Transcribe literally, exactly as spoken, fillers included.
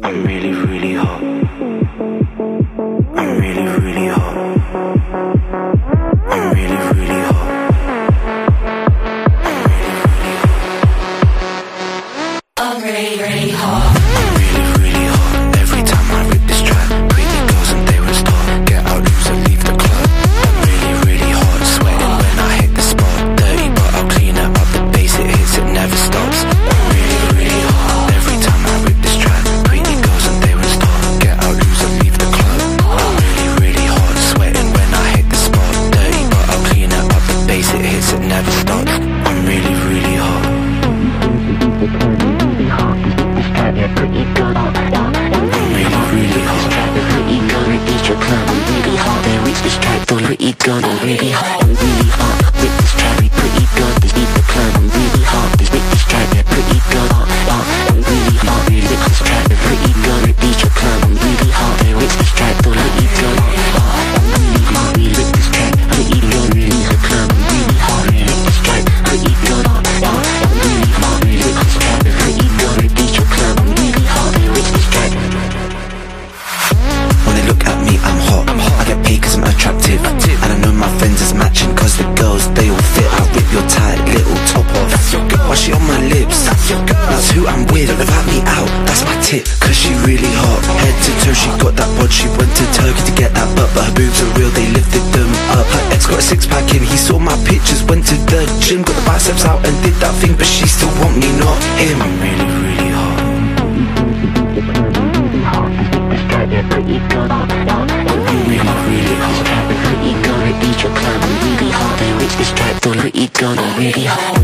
I'm really, really hot. I'm really, really hot. I'm really, really hot. I'm really, really hot. I'm really, really hot. Every time I rip this track, pretty girls and they won't stop. Get out, lose and leave the club. I'm really, really hot. Sweating when I hit the spot. Dirty but I'll clean it up. The bass it hits, it never stops. I'm really, really hot. Every time I rip this track, pretty girls and they won't stop. Get out, lose and leave the club. I'm really, really hot. Sweating when I hit the spot. Dirty but I'll clean it up. The bass it hits, it never stops. I'm really, really hot. Pretty good, I'm really, really hot. Pretty good, reach your club. I'm really hot. Then reach this track, don't pretty good. I'm really hot. I'm really hot. With this track, we pretty good. Just leave the club. I'm really hot. Just with this track, yeah, pretty good. I'm really hot. Really with this track, yeah, pretty good. Reach your club. I'm really hot. Then reach this track, don't pretty good. I'm really hot. Really with this track, pretty good. Really the club. I'm really hot. Really with this track, pretty good. I'm really hot. Really with this track, yeah, pretty good. Reach your club. I'm really hot. Then reach this track. When they look at me, I'm hot. I'm hot. I get paid cause I'm attractive. And I know my friends is matching cause the girls, they all fit. I rip your tight little top off. That's your girl. Why she on my lips? That's your girl. That's who I'm with. Without me out, that's my tip. Cause she really hot. Head to toe, she got that bod. She went to Turkey to get that butt. But her boobs are real, they lifted them up. Her ex got a six pack in. He saw my pictures, went to the gym. Got the biceps out and did that thing. But she still want me, not him. I'm really, really hot. Yeah, pretty good. I'm really, really hot. Pretty good. Reach your club. I'm really hot. Then reach this track. Don't pretty good. I'm really hot.